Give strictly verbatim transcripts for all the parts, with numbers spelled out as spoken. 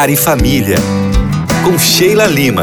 Lar e Família, com Sheila Lima.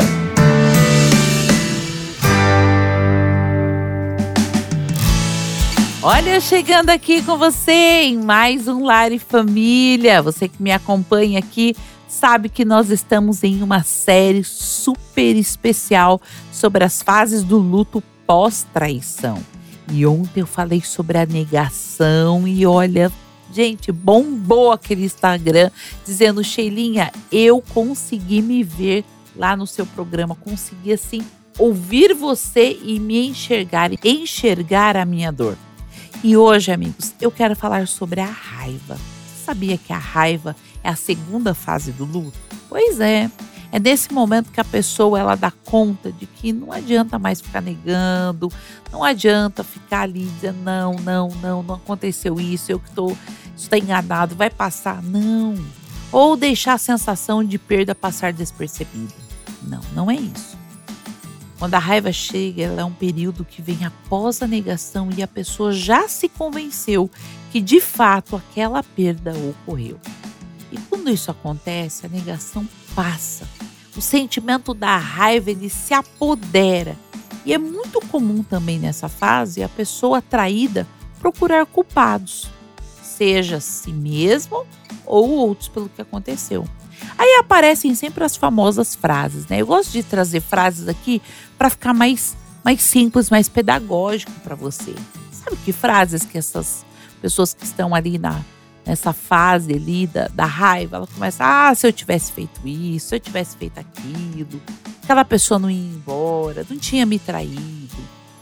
Olha, chegando aqui com você em mais um Lar e Família. Você que me acompanha aqui sabe que nós estamos em uma série super especial sobre as fases do luto pós-traição. E ontem eu falei sobre a negação e olha, gente, bombou aquele Instagram dizendo: Sheilinha, eu consegui me ver lá no seu programa, consegui assim ouvir você e me enxergar, enxergar a minha dor. E hoje, amigos, eu quero falar sobre a raiva. Você sabia que a raiva é a segunda fase do luto? Pois é. É nesse momento que a pessoa ela dá conta de que não adianta mais ficar negando, não adianta ficar ali dizendo não, não, não, não aconteceu isso, eu que estou estou enganado, vai passar. Não. Ou deixar a sensação de perda passar despercebida. Não, não é isso. Quando a raiva chega, ela é um período que vem após a negação e a pessoa já se convenceu que de fato aquela perda ocorreu. E quando isso acontece, a negação passa. O sentimento da raiva ele se apodera. E é muito comum também nessa fase a pessoa traída procurar culpados, seja si mesmo ou outros pelo que aconteceu. Aí aparecem sempre as famosas frases, né? Eu gosto de trazer frases aqui para ficar mais, mais simples, mais pedagógico para você. Sabe que frases que essas pessoas que estão ali na nessa fase ali da, da raiva, ela começa, ah, se eu tivesse feito isso, se eu tivesse feito aquilo, aquela pessoa não ia embora, não tinha me traído.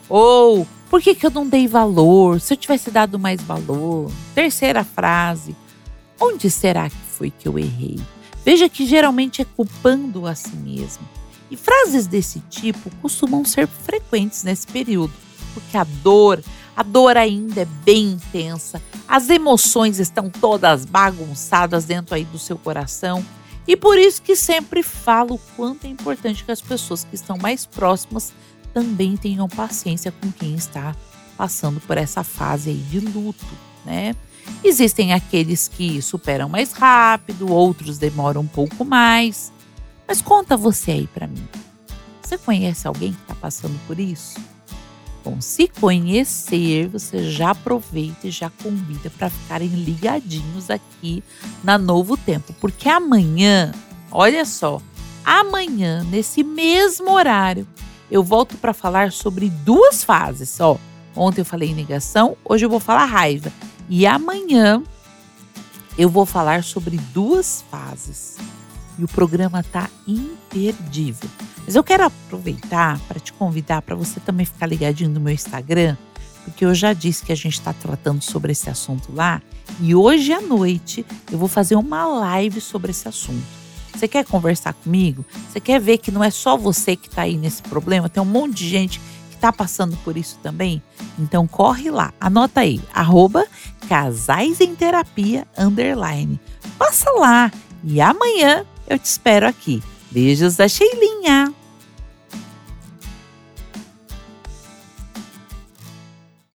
Ou, por que que eu não dei valor? Se eu tivesse dado mais valor. Terceira frase, onde será que foi que eu errei? Veja que geralmente é culpando a si mesmo. E frases desse tipo costumam ser frequentes nesse período, porque a dor, a dor ainda é bem intensa, as emoções estão todas bagunçadas dentro aí do seu coração. E por isso que sempre falo o quanto é importante que as pessoas que estão mais próximas também tenham paciência com quem está passando por essa fase aí de luto, né? Existem aqueles que superam mais rápido, outros demoram um pouco mais. Mas conta você aí pra mim. Você conhece alguém que está passando por isso? Bom, se conhecer, você já aproveita e já convida para ficarem ligadinhos aqui na Novo Tempo. Porque amanhã, olha só, amanhã, nesse mesmo horário, eu volto para falar sobre duas fases. Ó, ontem eu falei negação, hoje eu vou falar raiva. E amanhã eu vou falar sobre duas fases. E o programa tá imperdível. Mas eu quero aproveitar para te convidar para você também ficar ligadinho no meu Instagram, porque eu já disse que a gente está tratando sobre esse assunto lá. E hoje à noite eu vou fazer uma live sobre esse assunto. Você quer conversar comigo? Você quer ver que não é só você que está aí nesse problema? Tem um monte de gente que está passando por isso também? Então corre lá, anota aí, arroba Casais em Terapia, underline. Passa lá e amanhã eu te espero aqui. Beijos da Sheilinha!